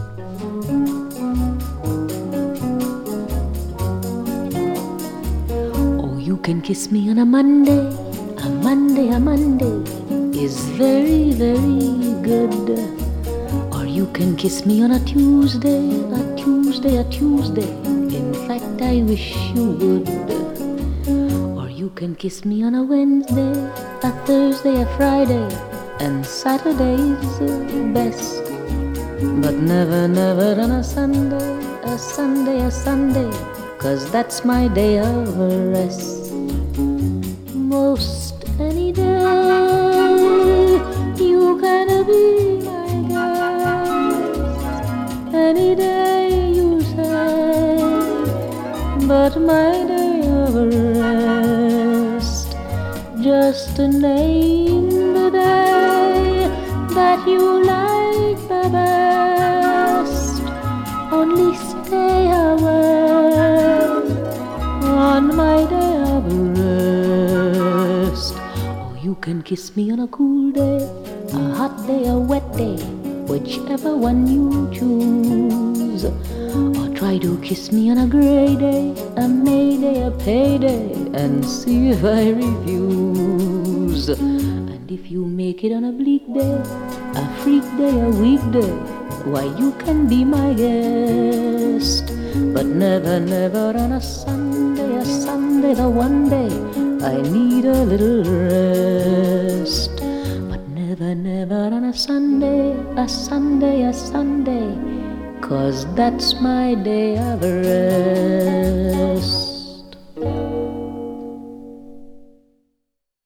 Oh, you can kiss me on a Monday. A Monday, a Monday is very, very good. Or you can kiss me on a Tuesday, a Tuesday, a Tuesday. In fact, I wish you would. Or you can kiss me on a Wednesday, a Thursday, a Friday, and Saturday's best. But never, never on a Sunday, a Sunday, a Sunday, 'cause that's my day of rest. Most any day you can be my guest. Any day you say, but my day of rest. Just to name the day that you like the best. Only stay away on my day of rest. Oh, you can kiss me on a cool day, a hot day, a wet day, whichever one you choose. Or try to kiss me on a gray day, a May day, a payday, and see if I refuse. And if you make it on a bleak day, a freak day, a weekday, why you can be my guest. But never, never on a Sunday, the one day I need a little rest. But never, never on a Sunday, a Sunday, a Sunday, 'cause that's my day of rest.